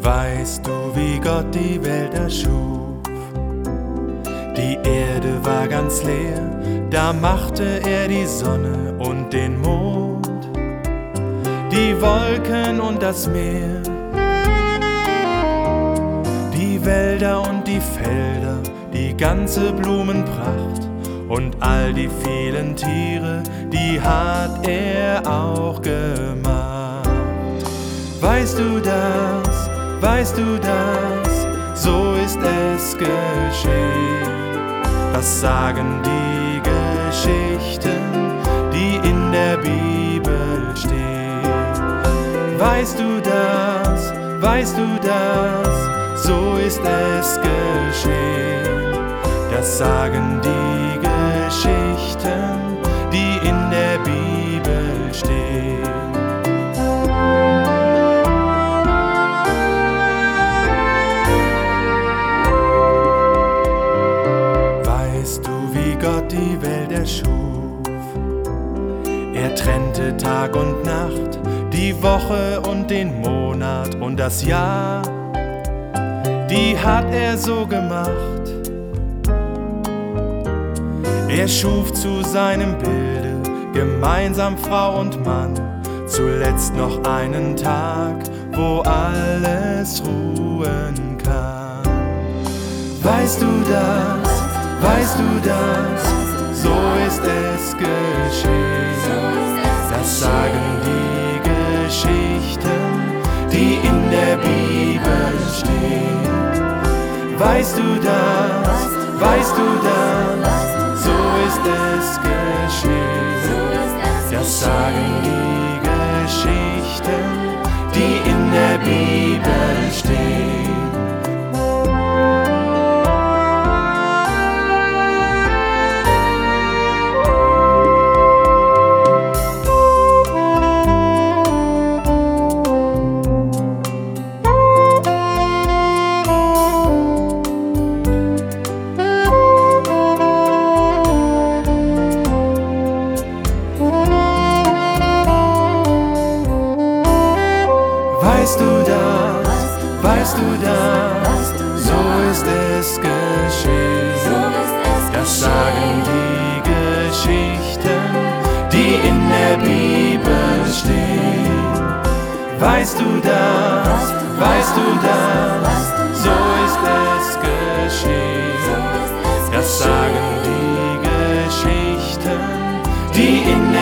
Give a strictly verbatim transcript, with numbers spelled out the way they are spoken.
Weißt du, wie Gott die Welt erschuf? Die Erde war ganz leer, da machte er die Sonne und den Mond, die Wolken und das Meer, die Wälder und die Felder, die ganze Blumenpracht und all die vielen Tiere, die hat er auch gemacht. Weißt du das? Weißt du das? So ist es geschehen. Das sagen die Geschichten, die in der Bibel stehen. Weißt du das? Weißt du das? So ist es geschehen. Das sagen die Geschichten, die in der Bibel stehen. Gott die Welt erschuf. Er trennte Tag und Nacht, die Woche und den Monat und das Jahr, die hat er so gemacht. Er schuf zu seinem Bilde gemeinsam Frau und Mann, zuletzt noch einen Tag, wo alles ruhen kann. Weißt du das? Weißt du das? So ist es geschehen. Das sagen die Geschichten, die in der Bibel stehen. Weißt du das? Weißt du das? So ist es geschehen. Das sagen die Geschichten, die in der Bibel stehen. Weißt du das? Weißt du das? So ist es geschehen. Das sagen die Geschichten, die in der Bibel stehen. Weißt du das? Weißt du das? So ist es geschehen. Das sagen die Geschichten, die in der